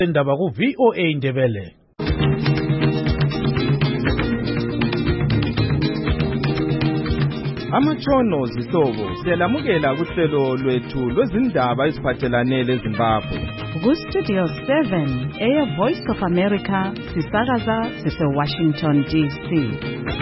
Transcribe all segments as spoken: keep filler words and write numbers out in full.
Indaba ku V O A Indebele. Amatshono zihlobo siyalamukela kuhlelo lwethu lwezindaba eziphathelane leZimbabwe. Ku Studio seven, Air Voice of America, sisakaza sise Washington D C.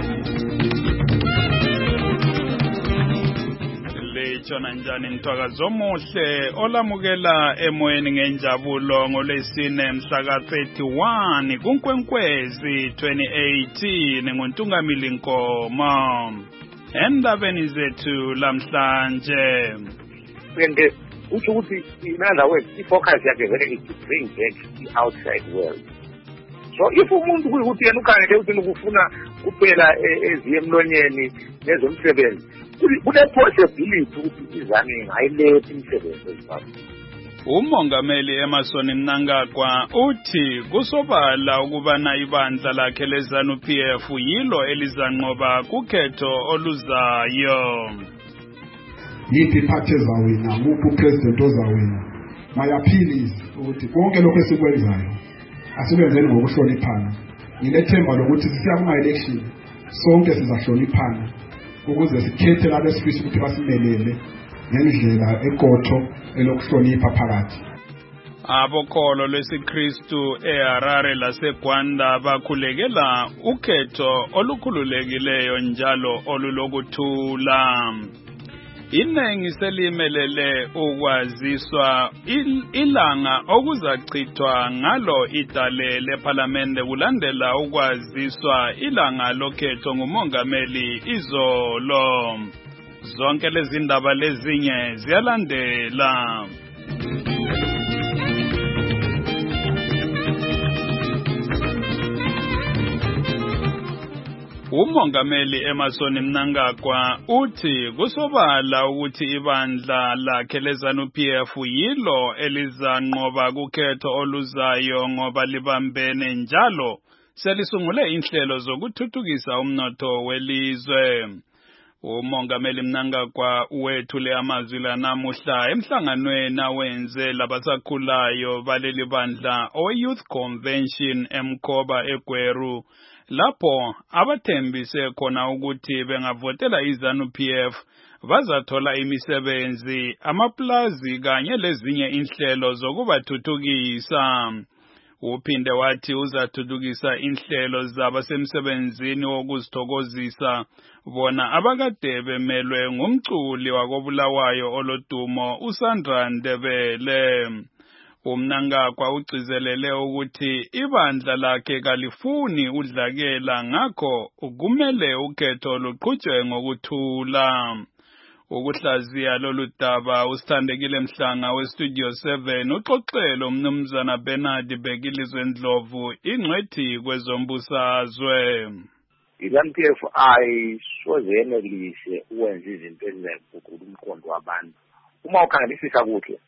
Lechona njani mthwakazo omuhle olamukela emoyeni ngenjabulo ngolesine mhla ka thirty-one kuNkwenkwezi twenty eighteen ngoNtungamili Nkomo. Endabeni zethu lamhlanje and uthi ukuthi in other words ifocus yakhe vele is to bring back the outside world. So if umuntu kuyikuthi yena ukhangele ukuthi ukufuna kuphela eziye emlonyeni nezomsebenzi kule possibility ukuthi izane ngayilethe imisebenzi ezimbabwe. Umongameli Emmerson Mnangagwa uthi kusobala ukubana ibandla lakhe leZANU-P F yilo elizanqoba kukhetho oluzayo. Yiphi party ezawina, nguphi president ozawina. My appeal is ukuthi konke lokho esikwenzayo asibenzeni ngokuhloniphana. Ngilethemba lokuthi sisiya kuma election sonke sizahloniphana ukuze sikhethe labo esifisa ukuthi basimelele ngendlela eqotho elokuhlonipha phakathi. Abokholo lwesiKristu eHarare laseGwanda bakhulekela ukhetho olukhululekileyo njalo olulokuthula. Inengi selimelele ukwaziswa il, ilanga okuzachithwa ngalo idale leParliamente kulandela ukwaziswa ilanga lokhetho ngumongameli izolo. Zonke lezi ndaba lezinye ziyalandela. Umongameli Emmerson Mnangagwa uthi kusobala ukuthi ibandla lakhe leZANU-P F yilo elizanqoba kukhetho oluzayo ngoba libambene njalo selisungule inhlelo zokuthuthukisa umnotho welizwe. Umongameli Mnangagwa wethule amazwi la namuhla emhlanganweni awenze labasakhulayo baleli bandla o-Youth Convention eMkhoba eGweru lapho abathembise khona ukuthi bengavotela iZANU-P F bazathola imisebenzi, amaplazi kanye lezinye inhlelo zokubathuthukisa. Uphinde wathi uzathuthukisa inhlelo zabasemsebenzini wokuzithokozisa bona abakade bemelwe ngumculi wakobulawayo olodumo uSandra Ndebele. Umnangagwa ugcizelele ukuthi ibandla lakhe kalifuni udlakela ngakho kumele ukhetho luqhutshwe ngokuthula. Ukuhlaziya lolu daba usithandekile Mhlanga weStudio seven uxoxele umnumzana Bernard Bekilizwe Ndlovu ingcwethi kwezombusazwe. iZANU-P F ayisozenelise ukwenza izinto ezingaguqula umqondo wabantu. Uma ukhangelisisa kuhle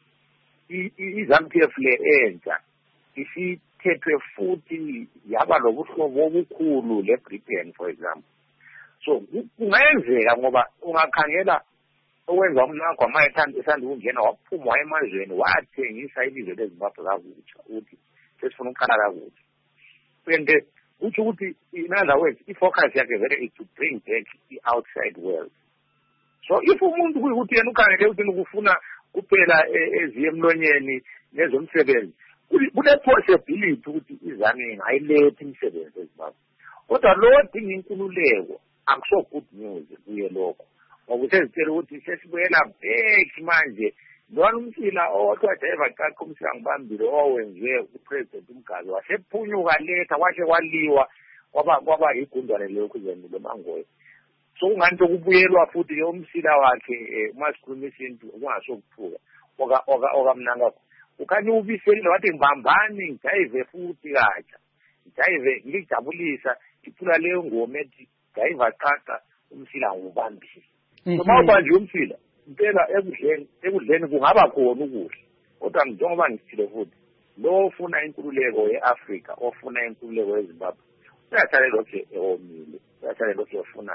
iZANU-P F le entsha isithethwe futhi yaba lobuhlobo obukhulu leBritain for example. So kungenzeka ngoba ungakhangela owenza umnangagwa mayethanda esanda ukungena waphuma emazweni wathengisa ilizwe leZimbabwe kakutsha uthi sesifuna ukuqala kakutsha. And uthi ukuthi in other words ifocus yakhe vele is to bring back the outside world. So if umuntu kuyikuthi yena ukhangele ukuthi ukufuna kuphela eziye emlonyeni nezomsebenzi kule possibility ukuthi izane ngayilethe imisebenzi ezimbabwe. Kodwa lo dinga inkululeko akuso good news kuye lokho. Ngoba usezitshela ukuthi sesibuyela back manje lona umsila owathwa driver qaqo umsila ngibambile owenziwe upresident uMgazi wasephunyuka letha washe kwaliwa kwaba kwaba igundwane lokho izenilo mangoye. So unganto kubuyelwa futhi ke umsila wakhe umasikhuluma isintu kungasokuphuka oka oka oka Mnangagwa ukhanya ubiseli wathi ngibambani ngijayive futhi katsha ngijayive ngijabulisa iphula leyo ngoma ethi driver qaqa umsila ngubambile. So mawubanje umsila impela ekudleni ekudleni kungaba khona ukudla kodwa njengoba ngisithile futhi lo ofuna inkululeko yeAfrika ofuna inkululeko yeZimbabwe uyathale lokho eomile uyathale lokho ofuna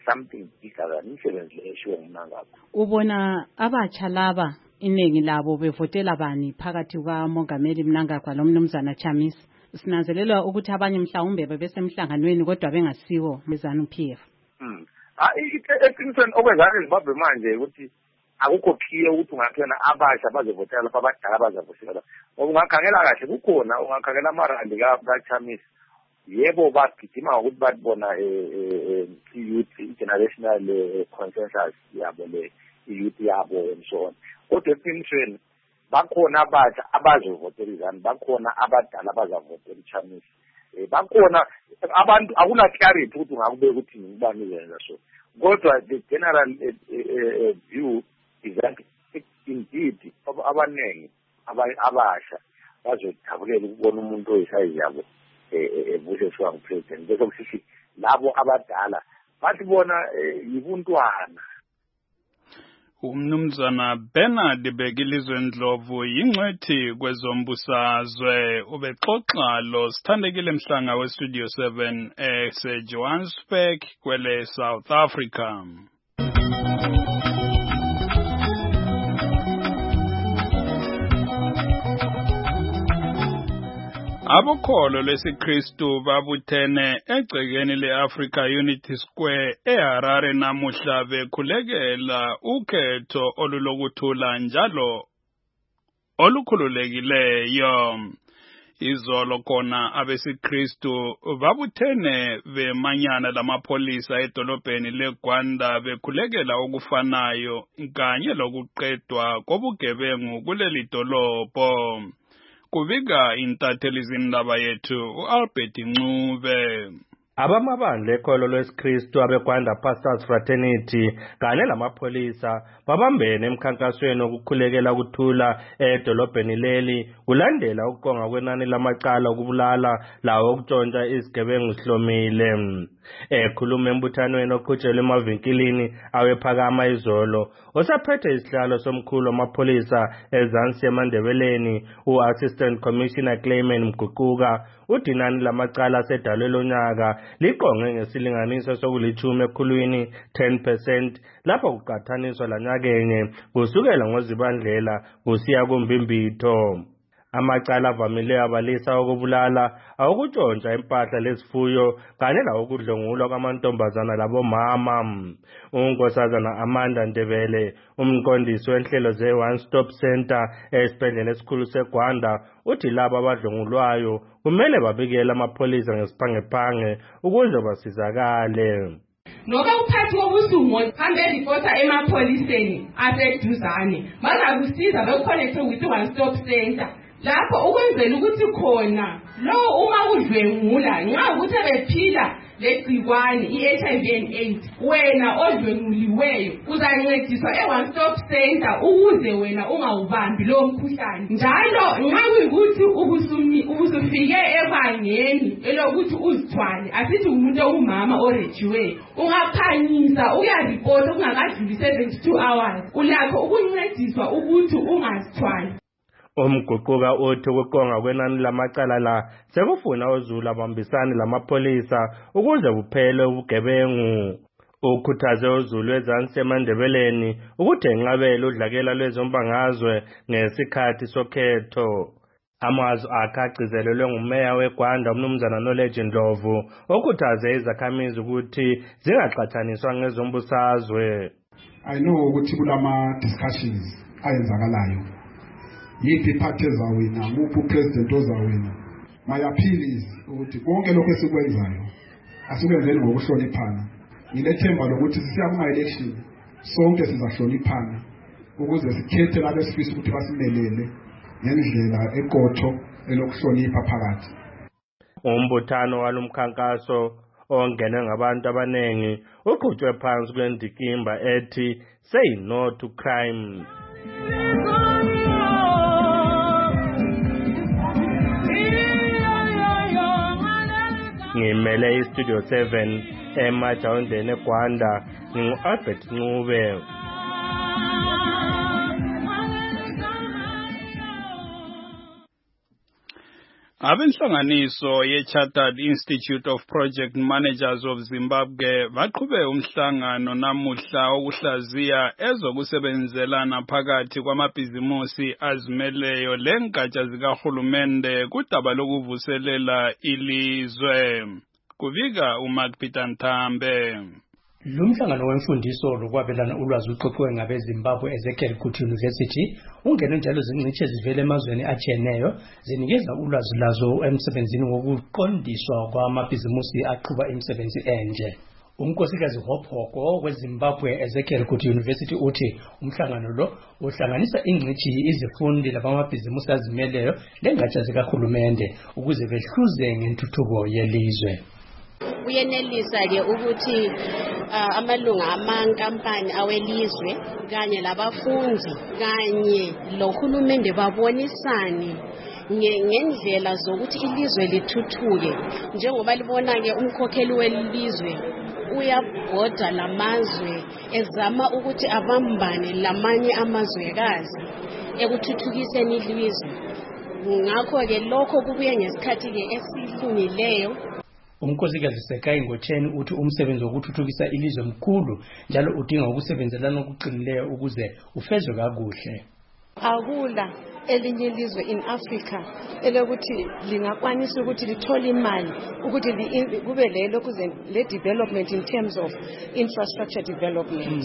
something bigger than umsebenzi leshiwo nguMnangagwa. Ubona abatsha laba iningi labo bevotela bani phakathi kwaMongameli Mnangagwa loMnumzana Chamisa? Sinanzelela ukuthi abanye mhlawumbe bebesemhlanganweni kodwa bengasiwo bezanu P F. Mm. Ah eqinisweni okwenzakala eZimbabwe manje ukuthi akukho clear ukuthi ungakhona abasha bazovotela lapha abadala bazovotela. Ngoba ungakhangela kahle kukhona ungakhangela amarandi kaChamisa. Yebo bagijima ukuthi babona eh youth generational consensus yabo le youth yabo and so on. Kodwa eqinisweni bakhona abasha abazovotela izani, bakhona abadala abazavotela iChamisa. Eh bakhona abantu akuna clarity ukuthi ungakube ukuthi ngibani wenza so. Kodwa the general uh, uh, view is that indeed abanengi abasha bazothabulela ukubona umuntu oyisayizi yabo ebuseswa ngupresident. Bese kusithi labo abadala basibona yibuntwana. Umnumzana Bernard Bekilizwe Ndlovu yingcwethi kwezombusazwe ubexoxa lo Sithandekile Mhlanga we Studio seven ese Johannesburg kwele South Africa. Abokholo lesiKristu babuthene egcekeni leAfrica Unity Square eHarare namuhla bekhulekela ukhetho olulokuthula njalo olukhululekileyo. Izolo khona abesiKristu babuthene bemanyana lamapolisa edolobheni leGwanda bekhulekela okufanayo kanye lokuqedwa kobugebengu kuleli dolobho. Kubika intatheli zindaba yethu uAlbert Ncube. Abamabandla ekholo lwesikristu abeGwanda Pastors Fraternity kanye lamapolisa babambene emkhankasweni wokukhulekela ukuthula edolobheni leli kulandela ukuqonga kwenani lamacala okubulala lawo okutshontsha izigebengu sihlomile. Ekhuluma embuthanweni oqhutshelwe emavinkilini awephakama izolo, osaphethe isihlalo somkhulu wamapolisa eZansi eMandebeleni u-Assistant Commissioner Clayman Mguquka uthi inani lamacala asedalwe lonyaka liqonge ngesilinganiso sokulithumi ekhulwini ten percent lapho kuqathaniswa lanyakenye kusukela ngoZibandlela kusiya kuMbimbitho. Amacala avamileyo abalisa ukubulala, awukutshontsha impahla lezifuyo kanye lawokudlwengulwa kwamantombazana labomama. Unkosazana Amanda Ndebele, umqondisi wenhlelo ze-One Stop Center esibhedlela esikhulu seGwanda, uthi laba abadlwengulwayo kumele babikele amapolisa ngesiphangephange ukuze basizakale. Noba uphathi wobusumo hambe reporter emapoliseni aseduzane bazakusiza bekuconnect with One Stop Center lapho ukwenzela ukuthi khona lo uma udlwengula nxa ukuthi bephila legcikwane i-H I V and AIDS wena odlwenguliweyo uzancediswa e-One Stop Center ukuze wena ungawubambi lo mkhuhlane. Njalo nxa kuyikuthi ubusumi ubusufike ebangeni elokuthi uzithwale asithi umuntu ongumama orejiweyo ungaphangisa uyareport ungakadluli seventy-two hours ulakho ukuncediswa ukuthi ungazithwali. Umguquka uthi ukuqonga kwenani lamacala la sekufuna uZulu abambisane lamapolisa ukuze kuphele ubugebengu. Ukhuthaze uZulu eZansi eMandebeleni ukuthi enqabele udlakela lwezombangazwe ngesikhathi sokhetho. Amazwi akhe agcizelelwe ngumeya weGwanda uMnumzana Knowledge Ndlovu okhuthaze izakhamizi ukuthi zingaxatshaniswa ngezombusazwe. I know ukuthi kulama discussions ayenzakalayo. Yipi party ezawina, nguphi upresident ozawina. My appeal is ukuthi konke lokho esikwenzayo asikwenzeni ngokuhloniphana. Ngilethemba lokuthi sisiya kuma election sonke sizahloniphana ukuze sikhethe labo esifisa ukuthi basimelele ngendlela eqotho elokuhlonipha phakathi. Umbuthano walomkhankaso ongenwe ngabantu abanengi uqhutshwe phansi kwendikimba ethi Say No to Crime. Ngimele iStudio seven eMajawundeni eGwanda ngingu-Albert Ncube. Abenhlanganiso ye-Chartered Institute of Project Managers of Zimbabwe baqhube umhlangano namuhla okuhlaziya ezokusebenzelana phakathi kwamabhizimusi azimeleyo lengatsha zikahulumende kudaba lokuvuselela ilizwe. Kuvika uMark Peter Nthambe. Lumhlangano wemfundiso lokwabelana ulwazi uqoqiwe ngabe Zimbabwe Ezekiel Kuti University ungene njalo zingciche zivele emazweni atshiyeneyo zinikeza ulwazi lazo emsebenzini wokuqondiswa kwamabhizimusi aqhuba imisebenzi enje. Umkhosikazi Hophoko weZimbabwe Ezekiel Kuti University uthi umhlangano lo uhlanganisa ingcichi izifundi labamabhizimusi azimeleyo lengatsha zikahulumende ukuze behluze ngentuthuko yelizwe. Uyenelisa ke ukuthi amalunga amankampani awelizwe kanye labafundi kanye lohulumende babonisane ngendlela zokuthi ilizwe lithuthuke njengoba libona ke umkhokheli welizwe uyabhoda lamazwe ezama ukuthi abambane lamanye amazwekazi ekuthuthukiseni ilizwe. Ngakho ke lokho kubuye ngesikhathi ke esilungileyo. Umkhosikazi Sekai Ngotsheni uthi umsebenzi wokuthuthukisa ilizwe mkhulu njalo udinga ukusebenzelana okuqinileyo ukuze ufezwe kakuhle. Akula elinye ilizwe in Africa elokuthi lingakwanisa ukuthi lithola imali ukuthi kube lelo kuze le development in terms of infrastructure development.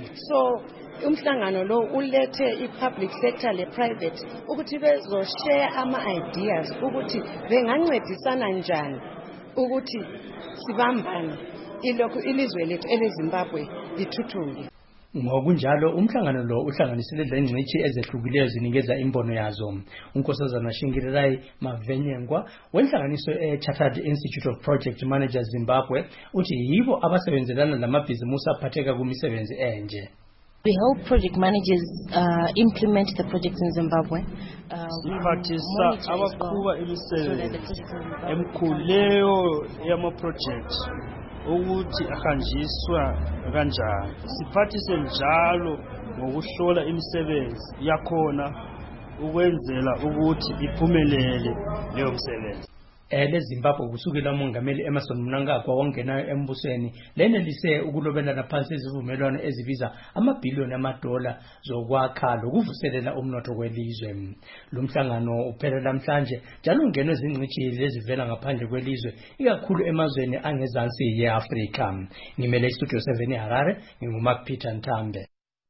So umhlangano lo ulethe i-public sector le-private ukuthi bezoshare ama-ideas ukuthi bengancedisana njani ukuthi sibambane ilokhu ilizwe lethu eleZimbabwe lithuthuke. Ngokunjalo umhlangano lo uhlanganisele lengcichi ezehlukileyo zinikeza imbono yazo. Unkosazana Shingirirai Mavenyengwa wenhlanganiso e-Chartered Institute of Project Managers Zimbabwe uthi yibo abasebenzelana lamabhizimusi aphatheka kumisebenzi enje. We help project managers uh, implement the projects in Zimbabwe. Siphathisa abaqhuba imisebenzi emkhuleyo yama-project ukuthi ahanjiswa kanjani. Siphathise njalo ngokuhlola imisebenzi yakhona ukwenzela ukuthi iphumelele leyo msebenzi. Ele Zimbabwe kusukela umongameli Emmerson Mnangagwa wangenayo embusweni lenelise ukulobelana phansi izivumelwano ezibiza amabhiliyoni amadola zokwakha lokuvuselela umnotho kwelizwe. Lumhlangano uphela namhlanje njalo ungenwe izingcichi lezivela ngaphandle kwelizwe ikakhulu emazweni angezansi yeAfrika. Ngimele iStudio seven eHarare nginguMark Peter Nthambe.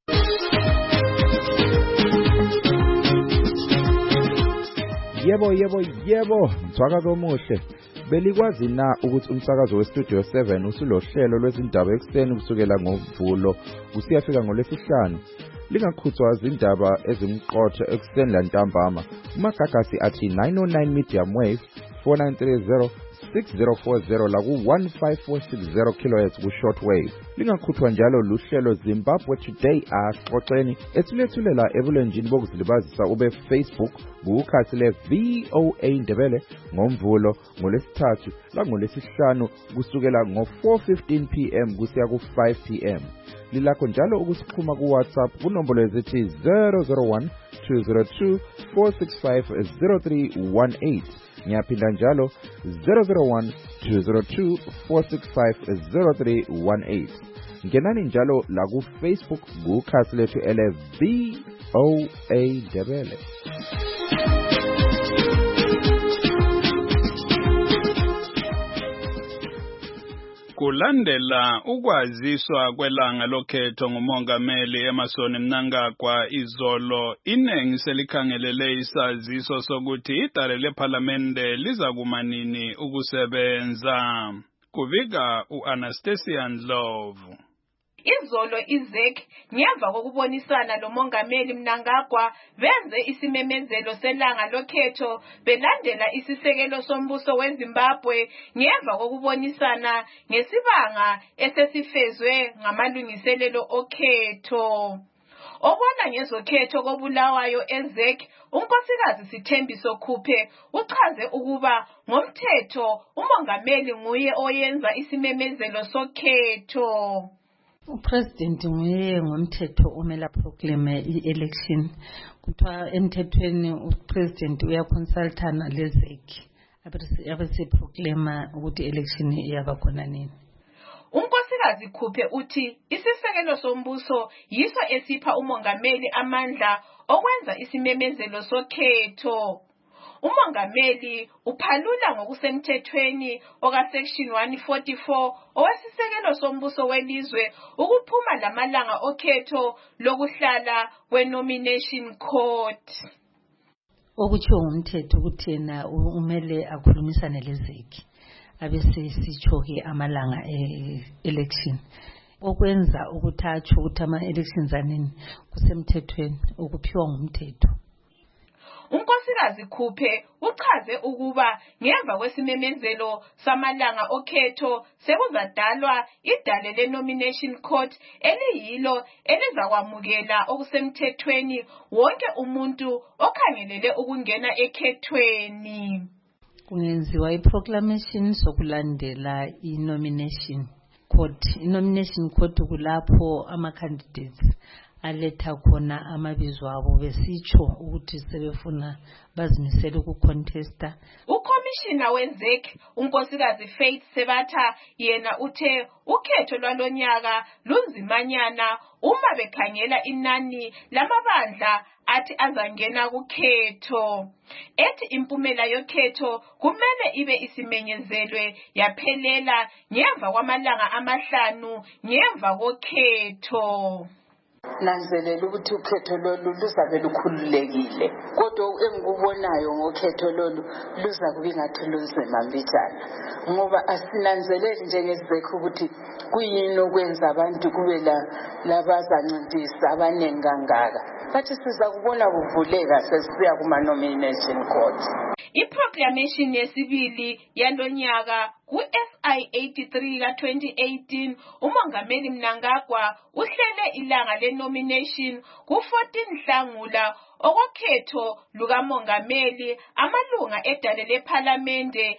Yebo yebo yebo mthwakazi omuhle belikwazi na ukuthi umsakazo weStudio seven usulohlelo lwezindaba ekseni kusukela ngoMvulo kusiyafika ngoLwesihlanu lingakhuthwa izindaba ezimqotho ekseni lantambama umagagasi athi nine oh nine medium wave four nine three zero six zero four zero la ku one five four six zero kilohertz ku shortwave lingakhuthwa njalo luhlelo Zimbabwe Today axoxeni ethulethulela ebulenjini bokuzilibazisa ube Facebook kukhasi le V O A Ndebele ngoMvulo ngoLesithathu la ngoLesihlanu kusukela ngo four fifteen p m kusiya ku five p m lilakho njalo ukusixhuma ku WhatsApp kunombolo ezithi zero zero one two zero two four six five zero three one eight ngiyaphinda njalo zero zero one two zero two four six five zero three one eight ngenani njalo la ku Facebook kukhasi lethu ele V O A Ndebele. Kulandela ukwaziswa kwelanga lokhetho ngumongameli Emmerson Mnangagwa izolo inengi selikhangelele isaziso sokuthi idale leParliamente liza kumanini ukusebenza. Kuvika uAnastasia Ndlovu. Izolo iZek ngemva kokubonisana lomongameli Mnangagwa benze isimemezelo selanga lokhetho belandela isisekelo sombuso weZimbabwe ngemva kokubonisana ngesibanga esesifezwe ngamalungiselelo okhetho. Obona ngezokhetho kobulawayo eZek unkosikazi Sithembiso Khuphe uchaze ukuba ngomthetho umongameli nguye oyenza isimemezelo sokhetho. Upresident nguye ngomthetho omela proclaim i-election kuthiwa emthethweni upresident uyaconsultana leZek abese-proclaima ukuthi election iyaba khona nini. Unkosikazi Khuphe uthi isisekelo sombuso yiso esipha umongameli amandla okwenza isimemezelo sokhetho. Umongameli uphalula ngokusemthethweni oka section one forty-four owesisekelo sombuso welizwe ukuphuma lamalanga okhetho lokuhlala kwe-nomination court. Okutsho umthetho ukuthi yena umele akhulumisane lezeki abese sitsho-ke amalanga e-election okwenza ukuthi atsho ukuthi ama-elections anini kusemthethweni ukuphiwa ngumthetho. Unkosikazi Khuphe uchaze ukuba ngemva kwesimemezelo samalanga okhetho sekuzadalwa idale le-nomination court eliyilo elizakwamukela okusemthethweni wonke umuntu okhangelele ukungena ekhethweni. Kungenziwa i-proclamation sokulandela i-nomination court. I-nomination court kulapho ama-candidates aletha khona amabizo abo besitsho ukuthi sebefuna bazimisele ukucontesta. Ukomishina wezek unkosikazi Faith Sebatha yena uthe ukhetho lwalonyaka lunzimanyana uma bekhangela inani lamabandla athi azangena kukhetho. Ethi impumela yokhetho kumele ibe isimenyezelwe yaphelela ngemva kwamalanga amahlanu ngemva kokhetho. Nanzelela ukuthi ukhetho lolu luzabe lukhululekile kodwa engikubonayo ngokhetho lolu luza kuba ingathi lunzima mbijana ngoba asinanzeleli njengezibekho ukuthi kuyini okwenza abantu kube la labazancintiswa abaningi kangaka bathi siza kubona kuvuleka sesiya kuma nomination court. I-proclamation yesibili yalonyaka ku-S I eighty-three ka twenty eighteen umongameli Mnangagwa uhlele ilanga le-nomination ku-fourteen Nhlangula okokhetho lukamongameli amalunga edale lephalamende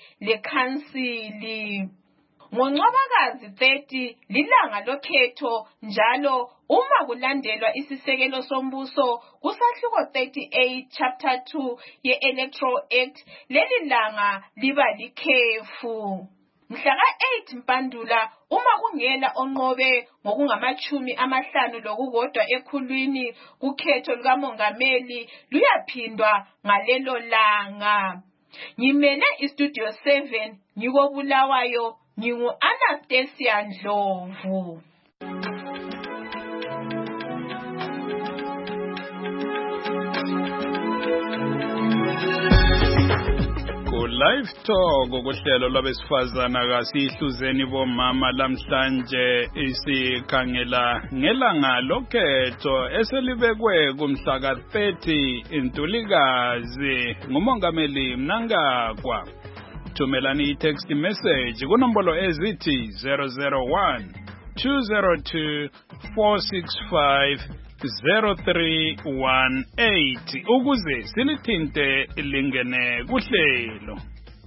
lekhansili. NgoNcwabakazi thirty lilanga lokhetho njalo uma kulandelwa isisekelo sombuso kusahluko thirty-eight chapter two ye-Electoral Act leli langa liba likhefu. Mhla ka eight Mpandula uma kungela onqobe ngokungamachumi amahlanu lokukodwa ekhulwini kukhetho lukamongameli luyaphindwa ngalelo langa. Ngimele istudio seven ngikobulawayo ngingu Anastasia Ndlovu. Live talk ukuhlelo lwabesifazana kasihluzeni bomama lamhlanje isikhangela ngelanga lokhetho eselibekwe kumhla ka thirty Ntulikazi ngumongameli Mnangagwa. Thumelani i-text message kunombolo ezithi zero zero one two zero two four six five zero three one eight ukuze silithinte lingene kuhlelo.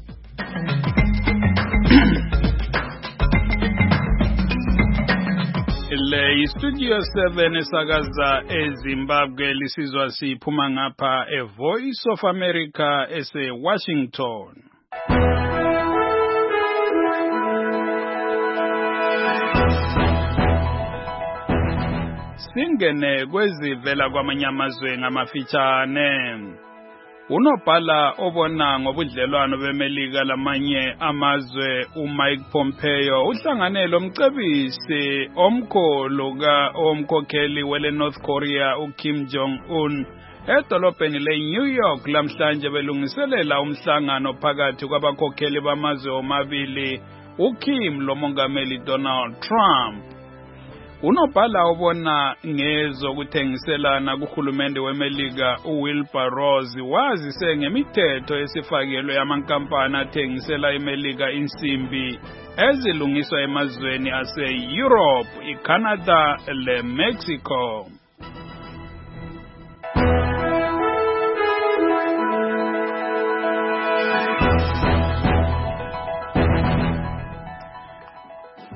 Le Studio seven esakaza eZimbabwe lisizwa siphuma ngapha e Voice of America ese Washington. Singene kwezivela kwamanyamazwe ngamafitshane. Unobhala obona ngobudlelwano beMelika lamanye amazwe uMike Pompeo uhlangane lomcebisi omkhulu ka omkhokheli wele North Korea uKim Jong Un edolobheni leNew York lamhlanje belungiselela umhlangano phakathi kwabakhokheli bamazwe omabili uKim lomongameli Donald Trump. Unobhala obona ngezokuthengiselana kuhulumende weMelika uWilbur Ross wazise ngemithetho esifakelwe yamankampani athengisela iMelika insimbi ezilungiswa emazweni ase-Europe, iCanada leMexico.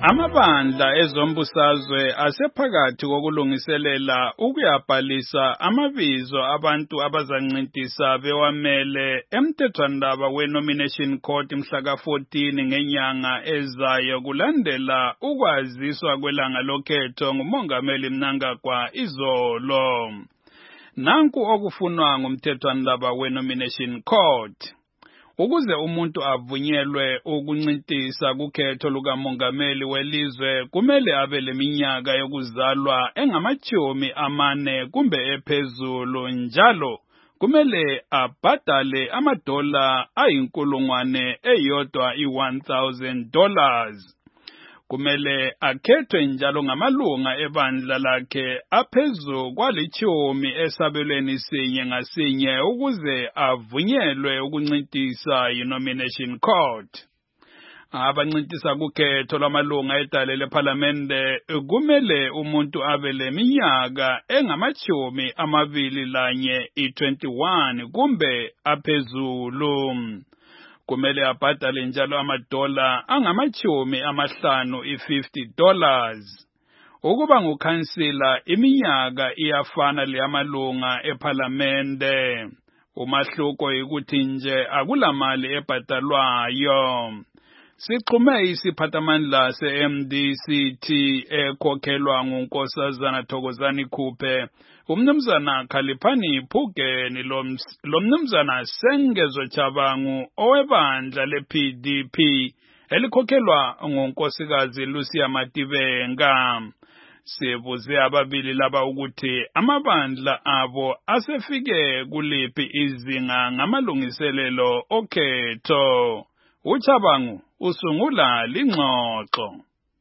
Amabandla ezombusazwe asephakathi kokulungiselela ukuyabhalisa amabizo abantu abazancintisa bewamele emthethwandaba we-Nomination Court mhla ka fourteen ngenyanga ezayo kulandela ukwaziswa kwelanga lokhetho ngumongameli Mnangagwa izolo. Nanku okufunwa ngumthethwandaba we-Nomination Court. Ukuze umuntu avunyelwe ukuncintisa kukhetho lukamongameli welizwe kumele abe leminyaka yokuzalwa engamachumi amane kumbe ephezulu njalo kumele abhadale amadola ayinkulungwane eyodwa i-one thousand dollars. Kumele akhethwe njalo ngamalunga ebandla lakhe aphezu kwalichumi esabelweni sinye ngasinye ukuze avunyelwe ukuncintisa yi-Nomination Court. Abancintisa kukhetho lwamalunga edale lephalamende kumele umuntu abe leminyaka engamachumi amabili lanye i-twenty-one kumbe aphezulu. Kumele abhadale njalo amadola angamachumi amahlanu i-fifty dollars. Ukuba ngukhansila iminyaka iyafana leyamalunga ephalamende. Umahluko yikuthi nje akulamali ebhadalwayo. Sixhume isiphathamandla se-M D C T ekhokhelwa nguNkosazana Thokozani Khuphe, umnumzana Khaliphani Phugeni lomnumzana Sengezo Chabangu owebandla le-P D P elikhokhelwa ngunkosikazi Lucia Matibenga. Sibuze ababili laba ukuthi amabandla abo asefike kuliphi izinga ngamalungiselelo okhetho. Uchabangu usungula lingxoxo.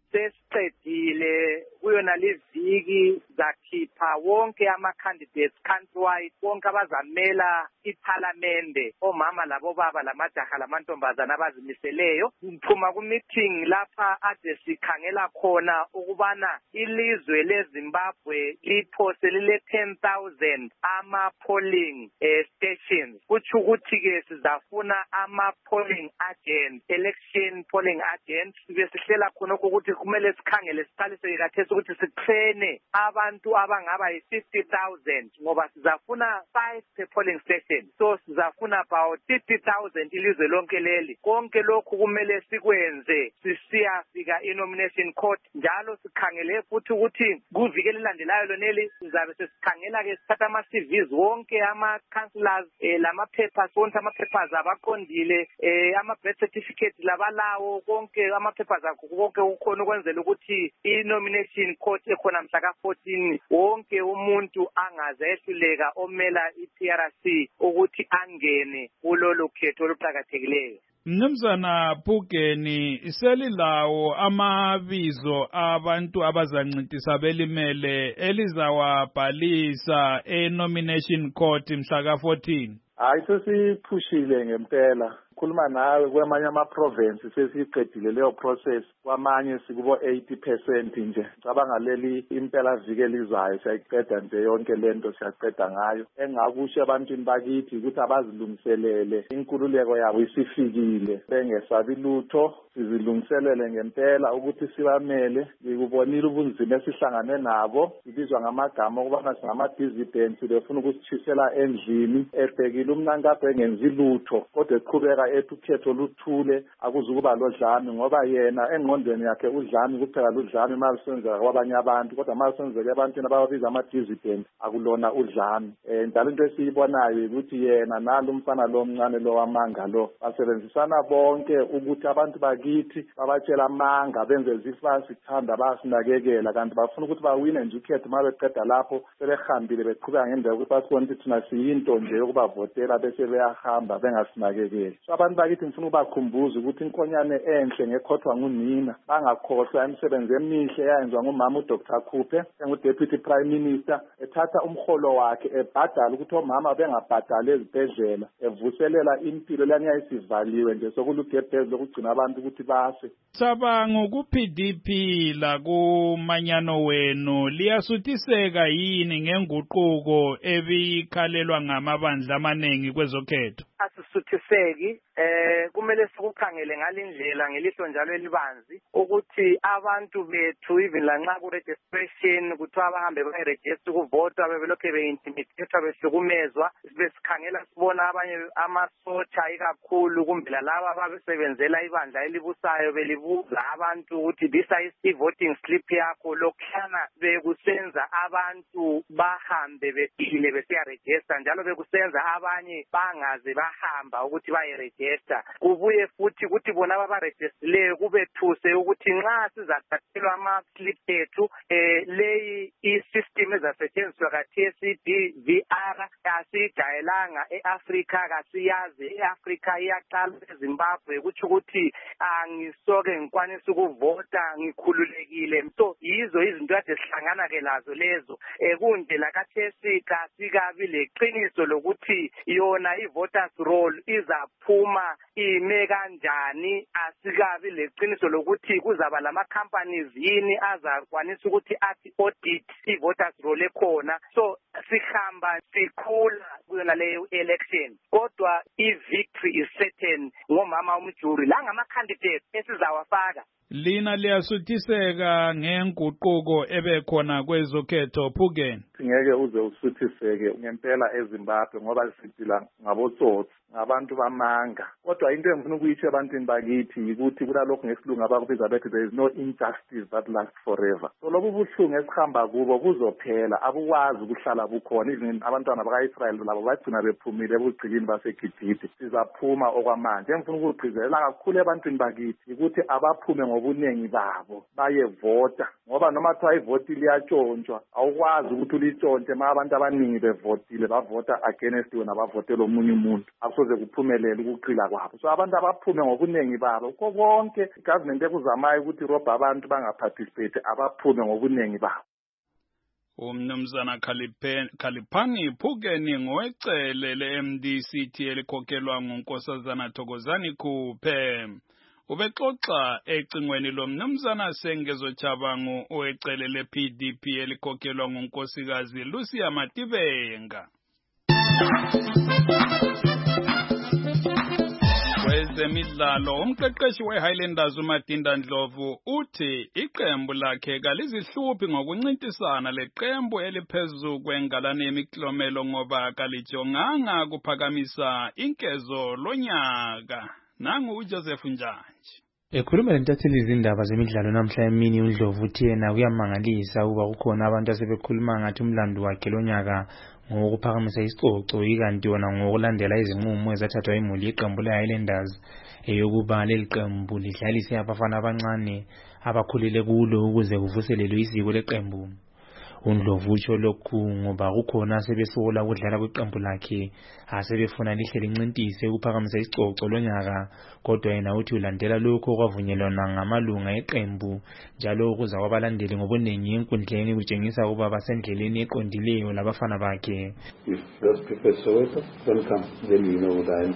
Sesiqedile kuyona leviki zakhipha wonke ama-candidates countrywide bonke abazamela iphalamende omama labobaba lamajaha lamantombazana abazimiseleyo. Siphuma ku-meeting lapha ade sikhangela khona ukubana ilizwe leZimbabwe liphose lile ten thousand ama-polling eh, stations. Kutsho ukuthi-ke sizafuna ama-polling agent, election polling agent. Sibe sihlela khonokho ukuthi kumele sikhangele siqalise kathesi ukuthi sitrene abantu abangaba yi-fifty thousand ngoba sizafuna five per polling station. So sizafuna about fifty thousand ilizwe lonke leli. Konke lokhu kumele sikwenze sisiyafika i-Nomination Court. Njalo sikhangele futhi ukuthi kuvike lilandelayo loneli sizabe sesikhangela-ke sithatha ama-C Vs wonke ama-councillors eh, lama-papers wonke ama-papers abaqondile eh, ama-birth certificate labalawo konke ama-papers akho konke ukhona ukwenzela ukuthi i-Nomination Court ekhona mhla ka fourteen wonke umuntu angaze ehluleka omela i-P R C ukuthi angene kulolu khetho oluqhakathekileyo. Mnumzana Phugeni, iselilawo amabizo abantu abazancintisa belimele elizawabhalisa e-Nomination Court mhla ka fourteen. Hayi sesiphushile ngempela. Khuluma nawe kwamanye ama-province sesiqedile leyo process, kwamanye sikubo eighty percent nje. Cabanga leli impela vike lizayo siyayiqeda nje yonke lento siyaqeda ngayo. Engakusho ebantwini bakithi ukuthi abazilungiselele inkululeko yabo isifikile. Bengesabi lutho, sizilungiselele ngempela ukuthi sibamele. Ngikubonile ubunzima esihlangane nabo, ibizwa ngamagama ukubana singama-dissidents befuna ukusichisela endlini, ebhekile uMnangagwa engenzi lutho kodwa eqhubeka ethi ukhetho luthule akuzukuba lodlame ngoba yena engqondweni yakhe udlame kuphela ludlame malisenzeka kwabanye abantu kodwa malisenzeka ebantwini ababiza ama-dissident akulona udlame. Eh njalo into esiyibonayo ukuthi yena nalo umfana lo omncane lo wamanga lo basebenzisana bonke ukuthi abantu bakithi babatshela amanga benze zifasi kuthanda basinakekela kanti bafuna ukuthi bawine nje ukhetho mabeqeda lapho sebehambile beqhubeka ngendlela ukuthi basibone ukuthi thina siyinto nje yokubavotela bese beyahamba bengasinakekeli. So abantu bakithi ngifuna ukubakhumbuza ukuthi inkonyane enhle ngekhothwa ngunina, bangakhohlwa imisebenzi emihle yayenziwa ngumama uDoctor Khuphe engu-Deputy Prime Minister, ethatha umholo wakhe ebhadala ukuthi omama bengabhadali ezibhedlela, evuselela impilo lanyayisivaliwe nje sokulugebhezi lokugcina abantu ukuthi base. Cabanga ku-P D P la kumanyano wenu liyasuthiseka yini ngenguquko ebikhalelwa ngamabandla amaningi kwezokhetho? asisuthiseki eh kumele sikukhangele ngalindlela ngelihlo njalo elibanzi ukuthi abantu bethu even lanxa ku registration kuthiwa bahambe bayiregister ukuvota bebelokhe beintimidated behlukumezwa besikhangela sibona abanye amasotsha ikakhulu kumbe laba abasebenzela ibandla elibusayo belibuza abantu ukuthi this is voting slip yakho lokhana bekusenza abantu bahambe bephile besiya register njalo bekusenza abanye bangaze bahamba ukuthi bayiregister kubuye futhi ukuthi bona abaregistileyo kubethuse ukuthi nxa sizathathelwa ama slip ethu eh leyi i-system ezasetshenziswa kathesi D V R asijayelanga eAfrica kasiyazi eAfrica iyaqala eZimbabwe ukuthi ukuthi angisoke ngikwanisa ukuvota ngikhululekile so yizo izinto kade sihlangana ke lazo lezo eh kundlela kathesi kasikabi leqiniso lokuthi yona i-voters roll izaphuma ime kanjani asikabi leqiniso lokuthi kuzaba lama companies yini azakwanisa ukuthi athi audit i-voters roll ekhona so sihamba sikhula kuyona leyo election kodwa i-victory is certain ngomama umjuri la ngama candidates esizawafaka. Lina liyasuthiseka ngenguquko ebekhona kwezokhetho Phukeni. Ngeke uze usuthiseke ngempela eZimbabwe ngoba siphila ngabotsotsi ngabantu bamanga kodwa into engifuna ukuyitsho ebantwini bakithi ukuthi kulalokho ngesilungu abakubiza bethi there is no injustice that lasts forever so lobu buhlungu esihamba kubo buzophela abukwazi ukuhlala bukhona even abantwana baka-Israel labo bagcina bephumile ebugcikini baseGibhithe sizaphuma okwamanje engifuna ukugcizelela kakhulu ebantwini bakithi ukuthi abaphume ngobuningi babo bayevota ngoba noma kuthiwa ivoti liyatshontshwa awukwazi ukuthi ulitshontshe ma abantu abaningi bevotile bavota against wena bavotela omunye umuntu akusoze kuphumelele ukuqila kwabo so abantu abaphume ngobuningi babo ko konke igovernment ekuzamayo ukuthi robha abantu bangaparticipate abaphume ngobuningi babo. Umnumzana Khaliphani Phukeni ngowecele le-M D C T elikhokhelwa nguNkosazana Thokozani Khuphe ubexoxa ecingweni lomnumzana Sengezo Chabangu owecele le-P D P elikhokhelwa ngunkosikazi Lucia Matibenga. Kwezemidlalo umqeqeshi we-Highlanders uMadinda Ndlovu uthi iqembu lakhe kalizihluphi ngokuncintisana leqembu eliphezu kwengalane yemiklomelo ngoba kalijonganga kuphakamisa inkezo lonyaka. Nangu uJoseph Njanji. Ekhuluma lentatheli izindaba zemidlalo namhla emini uNdlovu uthi yena kuyamangalisa ukuba kukhona abantu asebekhuluma ngathi umlando wakhe lonyaka ngokuphakamisa isicoco ikanti wona ngokulandela izinqumo ezathathwa imuli yeqembu le-Highlanders eyokuba leli qembu lidlalise abafana abancane abakhulile kulo ukuze kuvuselelwe isiko leqembu. uNdlovu utsho lokhu ngoba kukhona asebesola ukudlala kweqembu lakhe asebefuna lihle lincintise ukuphakamisa isicoco lonyaka kodwa yena uthi ulandela lokho okwavunyelwana ngamalunga eqembu njalo ukuza kwabalandeli ngobuningi enkundleni kutshengisa ukuba basendleleni eqondileyo labafana bakhe. If those people Soweto don't come, then you know what I'm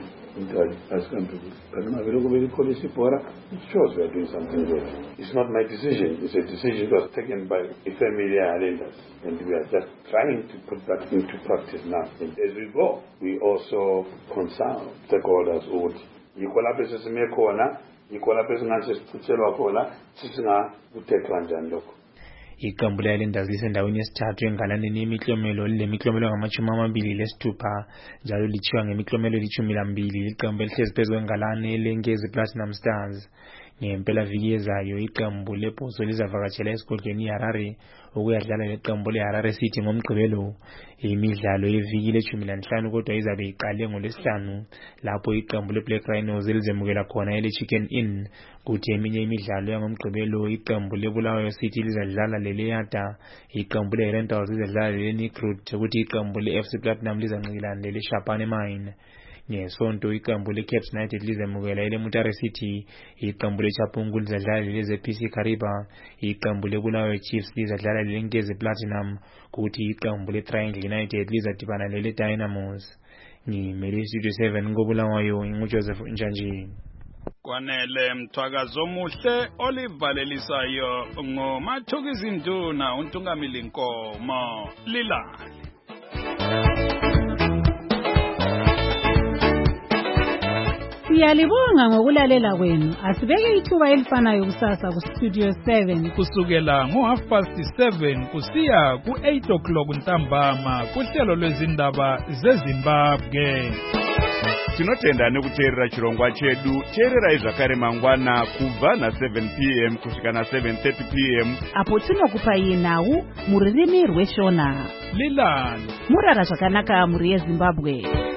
as going to do. But now we look at the policy bora, it shows we are doing something good. It's not my decision. It's a decision that was taken by the family Highlanders, and we are just trying to put that into practice now. And as we go, we also consult stakeholders ukuthi yikho lapho sesimekhona, yikho lapho singasesichelwa khona, sisinga kuthethwa njani lokho. Iqembu le-Highlanders lisendaweni yesithathu engalaneni yemiklomelo lemiklomelo ngamachumi amabili lesithupha njalo lithiwa ngemiklomelo elithumi lambili iqembu elihlezi phezu kwengalane elenkezi Platinum Stars. Ngempela-viki ezayo iqembu lebhozo lizavakatshela esigodlweni iHarare ukuyadlala leqembu leHarare City ngomgqibelo. Imidlalo yeviki leshumi lanhlanu kodwa izabe iqale ngolwesihlanu lapho iqembu leBlack Rhinos elizemukela khona ele-Chicken Inn. Kuthi eminye imidlalo yangomgqibelo iqembu leBulawayo City lizadlala leleYada, iqembu leHighlanders lizadlala leleNigrut ukuthi iqembu le-F C Platinum lizanqikilana lele-Shapane Mine. Ngesonto iqembu le-Caps United lizemukela ele-Mutare City, iqembu le-Chapungu lizadlala lele-Z P C Kariba, iqembu le-Bulawayo Chiefs lizadlala lelenkezi Platinum kuthi iqembu le-Triangle United lizadibana lele-Dynamos. Ngimele Studio seven ngoBulawayo nguJoseph Njanji. Kwanele mthwakazo omuhle olivalelisayo ngoMathukizi Nduna uNtungamili Nkomo Lilali. Siyalibonga ngokulalela kwenu. Asibeke ithuba elifanayo kusasa ku Studio seven kusukela ngo half past seven kusiya ku eight o'clock ntambama kuhlelo lwezindaba zeZimbabwe. Tinotenda nekuteerera chirongwa chedu. Teererai zvakare mangwana kubva na seven p m kusvika na seven thirty p m apo tinokupai nhau mururimi rweshona. Lilani murara zvakanaka muri yeZimbabwe.